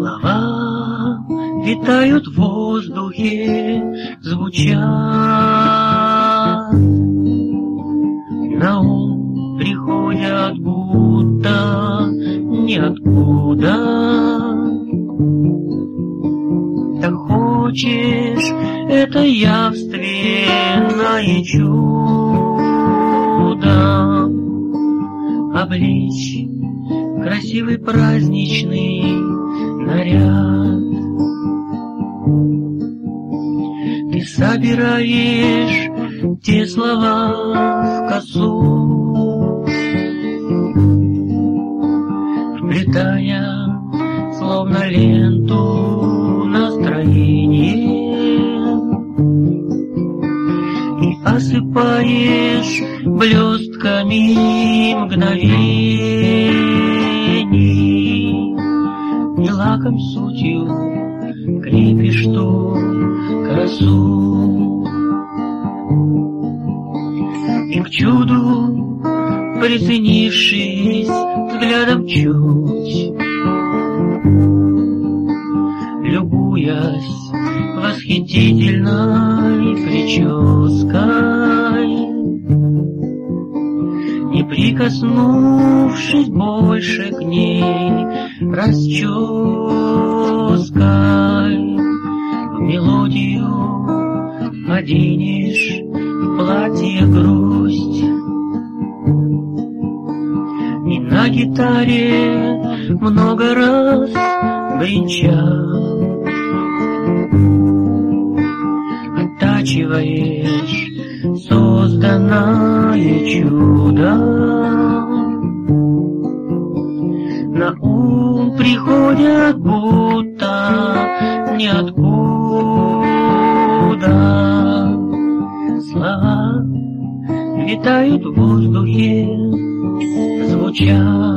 Слова витают в воздухе, звучат. На ум приходят будто ниоткуда. Так хочешь это явственное чудо облечь в красивый праздничный наряд. Ты собираешь те слова в косу, вплетая словно ленту настроение, и осыпаешь блестками мгновений, и лаком сутью крепишь ту красу. И к чуду, приценившись взглядом чуть, любуясь восхитительной прической, не прикоснувшись больше к ней расческой, в мелодию оденешь в платье грусть. И на гитаре много раз бренча оттачиваешь созданное чудо. На ум приходят будто ниоткуда. Слова витают в воздухе, звучат.